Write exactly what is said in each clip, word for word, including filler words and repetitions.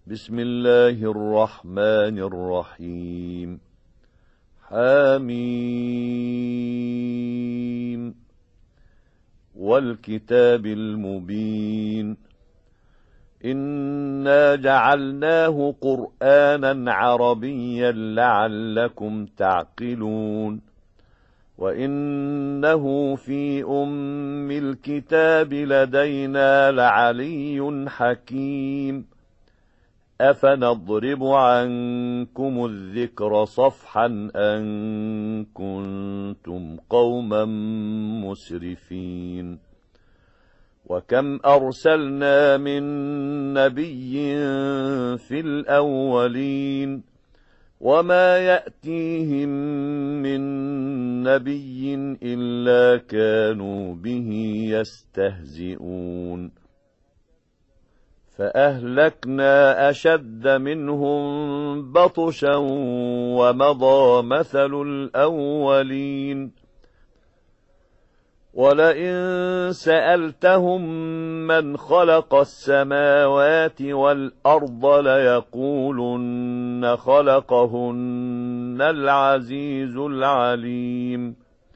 بسم الله الرحمن الرحيم. حميم والكتاب المبين. إنا جعلناه قرآنا عربيا لعلكم تعقلون. وإنه في أم الكتاب لدينا لعلي حكيم. أفنضرب عنكم الذكر صفحا أن كنتم قوما مسرفين. وكم أرسلنا من نبي في الأولين وما يأتيهم من نبي إلا كانوا به يستهزئون. فأهلكنا أشد منهم بطشا ومضى مثل الأولين. ولئن سألتهم من خلق السماوات والأرض ليقولن خلقهن العزيز العليم.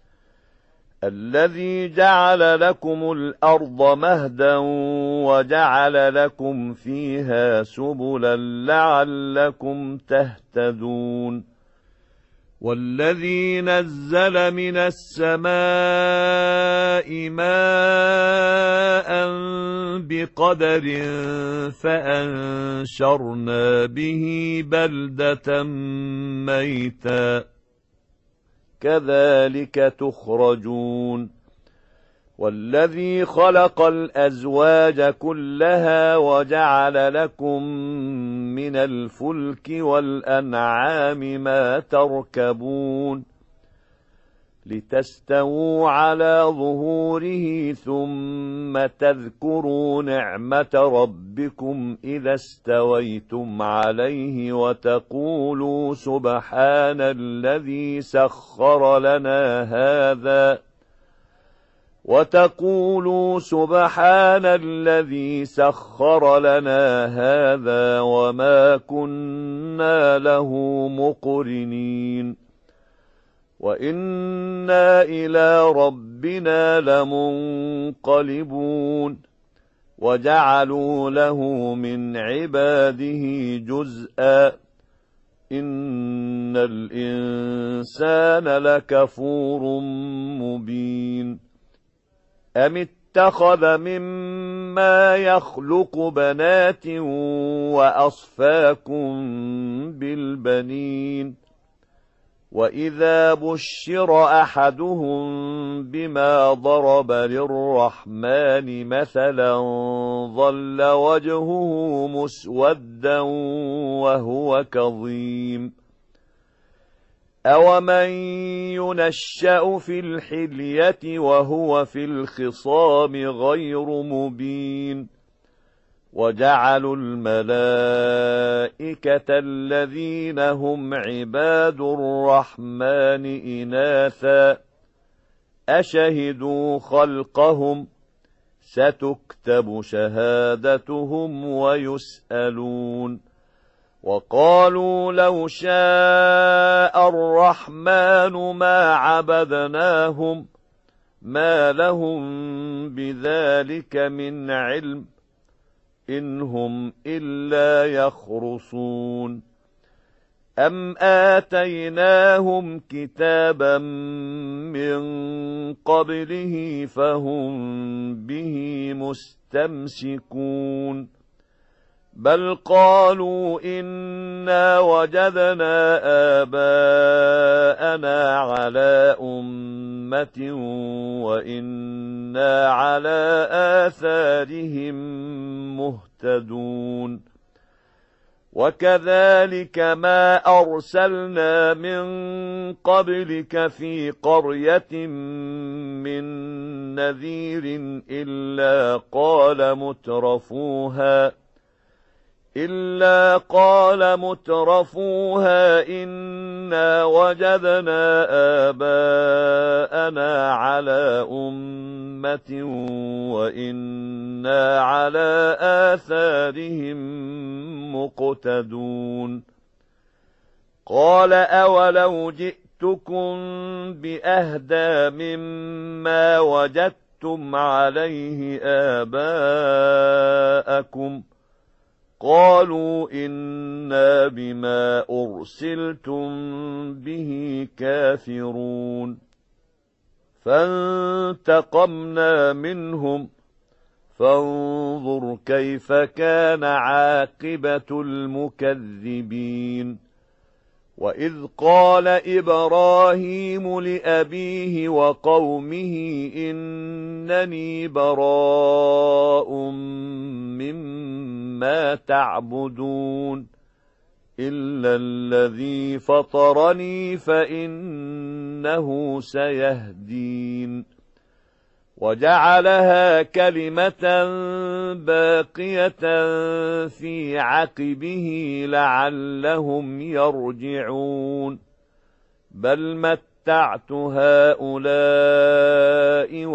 الذي جعل لكم الأرض مهدا وجعل لكم فيها سبلا لعلكم تهتدون. والذي نزل من السماء ماء بقدر فأنشرنا به بلدة ميتا كذلك تخرجون. والذي خلق الأزواج كلها وجعل لكم من الفلك والأنعام ما تركبون لتستووا على ظهوره ثم تذكروا نعمة ربكم إذا استويتم عليه وتقولوا سبحان الذي سخر لنا هذا وتقولوا سبحان الذي سخر لنا هذا وما كنا له مقرنين وإنا إلى ربنا لمنقلبون. وجعلوا له من عباده جزءا إن الإنسان لكفور مبين. أم اتخذ مما يخلق بنات وأصفاكم بالبنين. وإذا بشر أحدهم بما ضرب للرحمن مثلا ظل وجهه مسودا وهو كظيم. أومن ينشأ في الحلية وهو في الخصام غير مبين. وجعلوا الملائكة الذين هم عباد الرحمن إناثا أشهدوا خلقهم ستكتب شهادتهم ويسألون. وقالوا لو شاء الرحمن ما عبدناهم ما لهم بذلك من علم إن هم إلا يخرصون. أم آتيناهم كتابا من قبله فهم به مستمسكون. بل قالوا إنا وجدنا آباءنا على أمة وإنا على آثارهم مهتدون. وكذلك ما أرسلنا من قبلك في قرية من نذير إلا قال مترفوها إلا قال وقال مترفوها إنا وجدنا آباءنا على أمة وإنا على آثارهم مقتدون قال أولو جئتكم بأهدى مما وجدتم عليه آباءكم قالوا إنا بما أرسلتم به كافرون فانتقمنا منهم فانظر كيف كان عاقبة المكذبين وإذ قال إبراهيم لأبيه وقومه إنني براء مما تعبدون إلا الذي فطرني فإنه سيهدين وجعلها كلمة باقية في عقبه لعلهم يرجعون بل متعت هؤلاء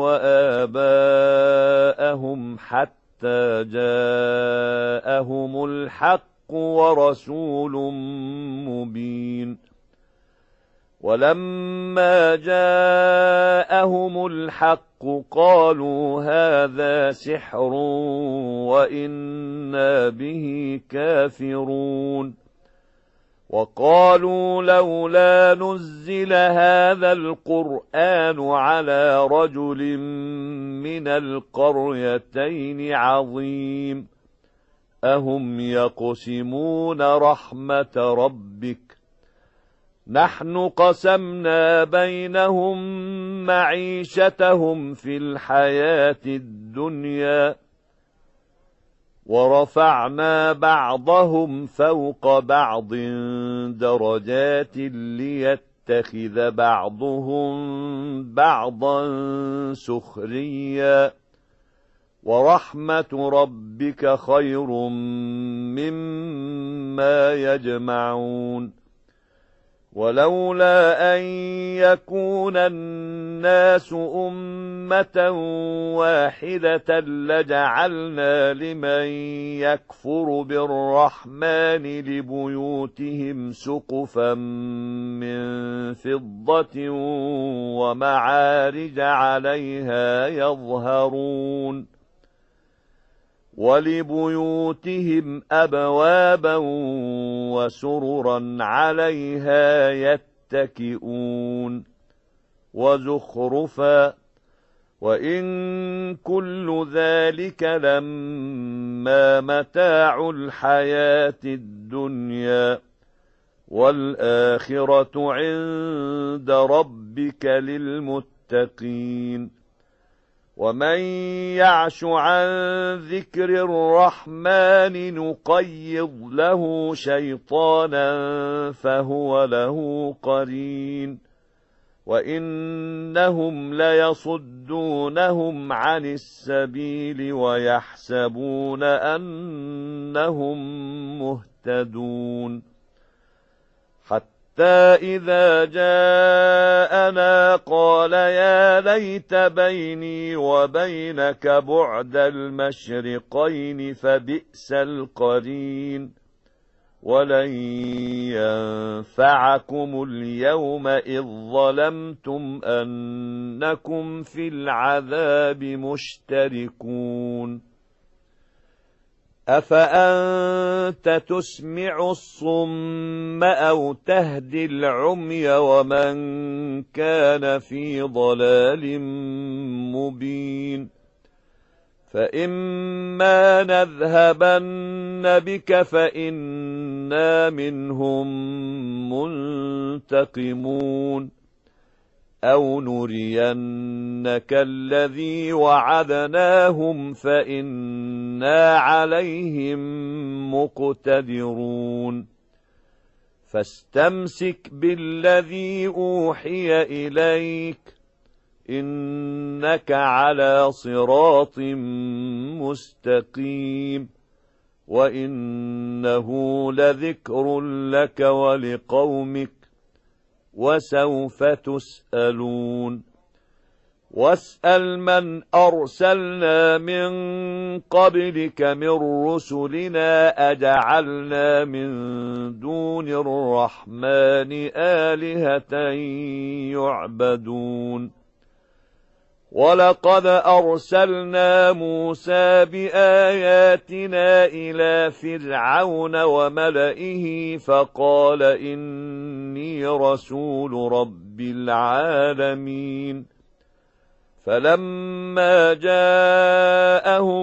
وآباءهم حتى جاءهم الحق ورسول مبين ولما جاءهم الحق قالوا هذا سحر وإنا به كافرون وقالوا لولا نزل هذا القرآن على رجل من القريتين عظيم أهم يقسمون رحمة ربك نحن قسمنا بينهم معيشتهم في الحياة الدنيا ورفعنا بعضهم فوق بعض درجات ليتخذ بعضهم بعضا سخريا ورحمة ربك خير مما يجمعون ولولا أن يكون الناس أمة واحدة لجعلنا لمن يكفر بالرحمن لبيوتهم سقفا من فضة ومعارج عليها يظهرون ولبيوتهم أبوابا وسررا عليها يتكئون وزخرفا وإن كل ذلك لما متاع الحياة الدنيا والآخرة عند ربك للمتقين ومن يعش عن ذكر الرحمن نقيض له شيطانا فهو له قرين وإنهم ليصدونهم عن السبيل ويحسبون أنهم مهتدون حتى إذا جاءنا قال يا ليت بيني وبينك بعد المشرقين فبئس القرين ولن ينفعكم اليوم إذ ظلمتم أنكم في العذاب مشتركون أفأنت تسمع الصم أو تهدي العمي ومن كان في ضلال مبين فإما نذهبن بك فإنا منهم منتقمون أو نرينك الذي وعدناهم فإنا عليهم مقتدرون فاستمسك بالذي أوحي إليك إنك على صراط مستقيم وإنه لذكر لك ولقومك وسوف تسألون واسأل من أرسلنا من قبلك من رسلنا أجعلنا من دون الرحمن آلهة يعبدون ولقد أرسلنا موسى بآياتنا إلى فرعون وملئه فقال إني رسول رب العالمين فلما جاءهم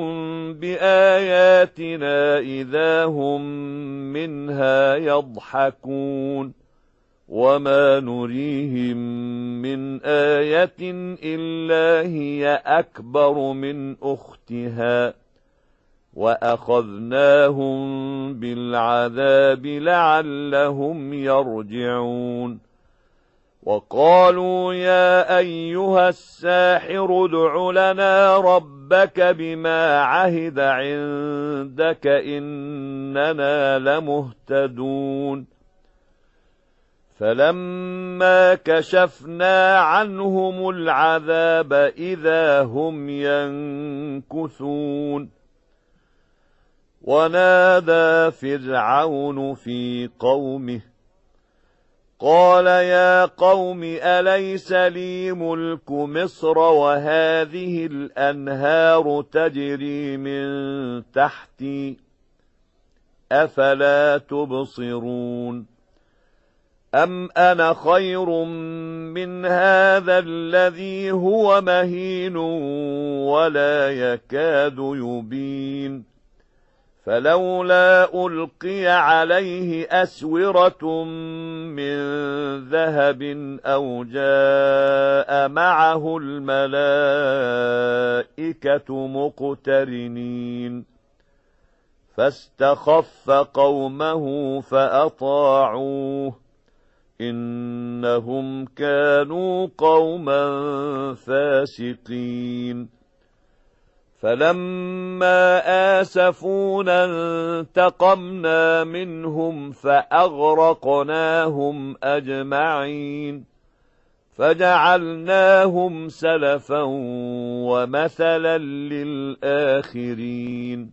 بآياتنا إذا هم منها يضحكون وما نريهم من آية إلا هي أكبر من أختها وأخذناهم بالعذاب لعلهم يرجعون وقالوا يا أيها الساحر ادع لنا ربك بما عهد عندك إننا لمهتدون فلما كشفنا عنهم العذاب إذا هم ينكثون ونادى فرعون في قومه قال يا قوم أليس لي ملك مصر وهذه الأنهار تجري من تحتي أفلا تبصرون أم أنا خير من هذا الذي هو مهين ولا يكاد يبين فلولا ألقي عليه أسورة من ذهب أو جاء معه الملائكة مقترنين فاستخف قومه فأطاعوه إنهم كانوا قوما فاسقين فلما آسفونا انتقمنا منهم فأغرقناهم أجمعين فجعلناهم سلفا ومثلا للآخرين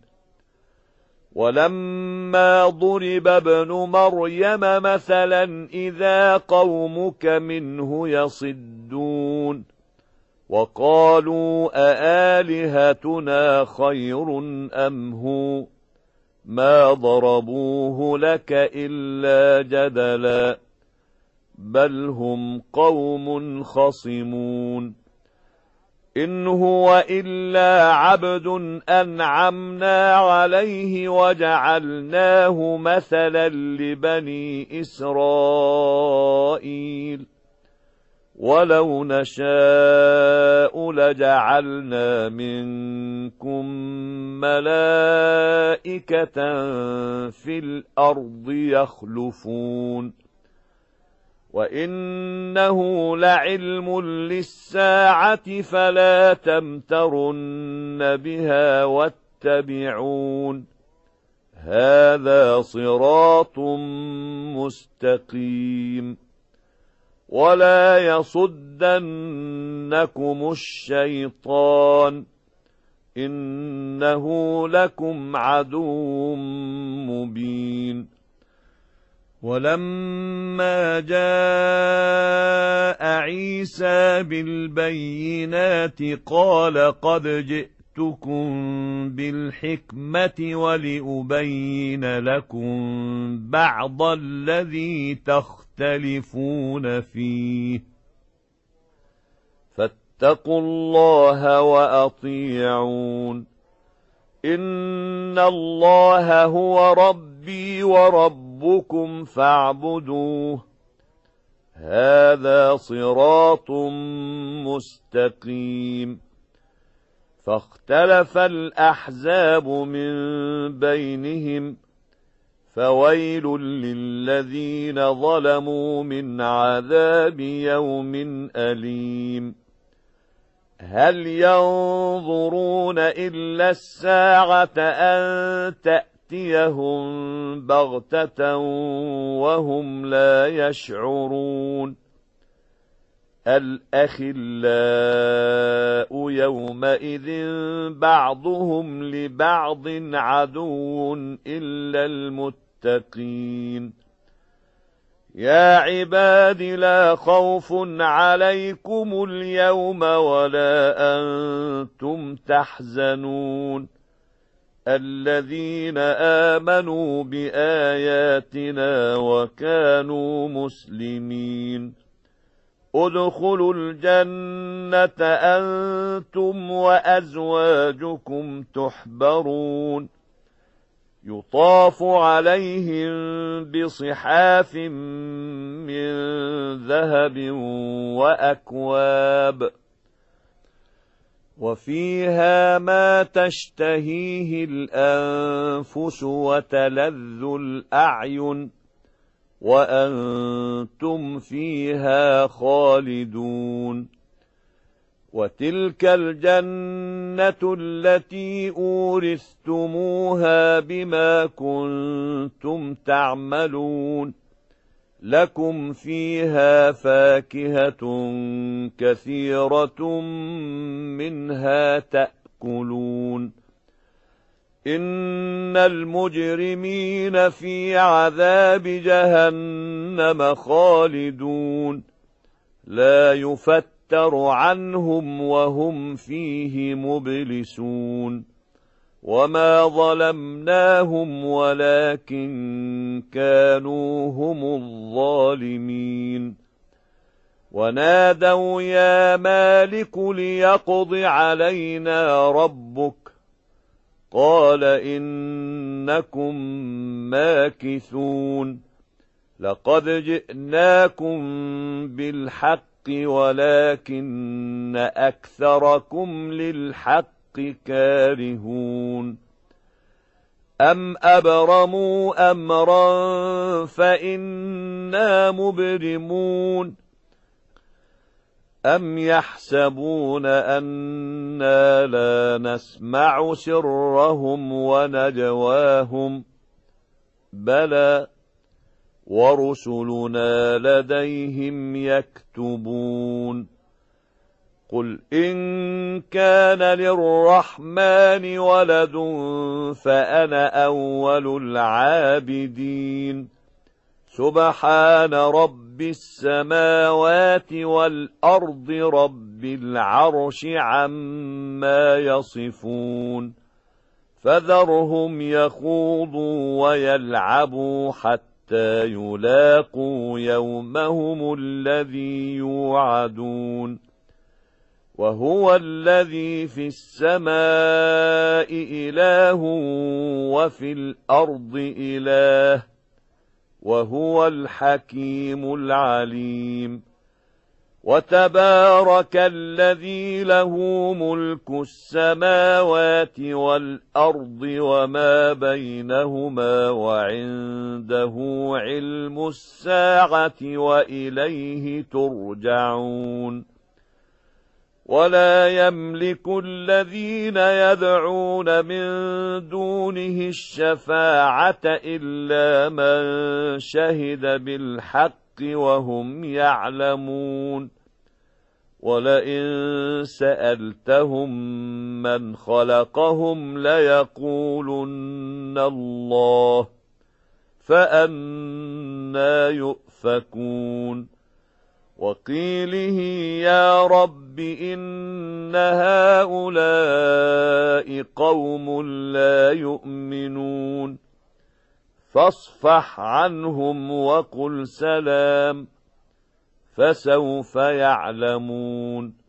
ولما ضرب ابن مريم مثلا إذا قومك منه يصدون وقالوا أآلهتنا خير أم هو ما ضربوه لك إلا جدلا بل هم قوم خصمون إن هو إلا عبد أنعمنا عليه وجعلناه مثلا لبني إسرائيل ولو نشاء لجعلنا منكم ملائكة في الأرض يخلفون وإنه لعلم للساعة فلا تمترن بها واتبعون هذا صراط مستقيم ولا يصدنكم الشيطان إنه لكم عدو مبين ولما جاء عيسى بالبينات قال قد جئتكم بالحكمة ولأبين لكم بعض الذي تختلفون فيه فاتقوا الله وأطيعون إن الله هو ربي وربكم فاعبدوه هذا صراط مستقيم فاختلف الأحزاب من بينهم فويل للذين ظلموا من عذاب يوم أليم هل ينظرون إلا الساعة أن تأتي يأتيهم بغتة وهم لا يشعرون الأخلاء يومئذ بعضهم لبعض عدو إلا المتقين يا عباد لا خوف عليكم اليوم ولا أنتم تحزنون الذين آمنوا بآياتنا وكانوا مسلمين ادخلوا الجنة أنتم وأزواجكم تحبرون يطاف عليهم بصحاف من ذهب وأكواب وفيها ما تشتهيه الأنفس وتلذ الأعين وأنتم فيها خالدون وتلك الجنة التي أورثتموها بما كنتم تعملون لكم فيها فاكهة كثيرة منها تأكلون إن المجرمين في عذاب جهنم خالدون لا يفتر عنهم وهم فيه مبلسون وما ظلمناهم ولكن كانوا هم الظالمين ونادوا يا مالك ليقض علينا ربك قال إنكم ماكثون لقد جئناكم بالحق ولكن أكثركم للحق كارهون أم أبرموا أمرا فإنا مبرمون أم يحسبون أنا لا نسمع سرهم ونجواهم بلى ورسلنا لديهم يكتبون قل إن كان للرحمن ولد فأنا أول العابدين سبحان رب السماوات والأرض رب العرش عما يصفون فذرهم يخوضوا ويلعبوا حتى يلاقوا يومهم الذي يوعدون وهو الذي في السماء إله وفي الأرض إله وهو الحكيم العليم وتبارك الذي له ملك السماوات والأرض وما بينهما وعنده علم الساعة وإليه ترجعون ولا يملك الذين يدعون من دونه الشفاعة إلا من شهد بالحق وهم يعلمون ولئن سألتهم من خلقهم ليقولن الله فأنى يؤفكون وقيله يا رب إن هؤلاء قوم لا يؤمنون فاصفح عنهم وقل سلام فسوف يعلمون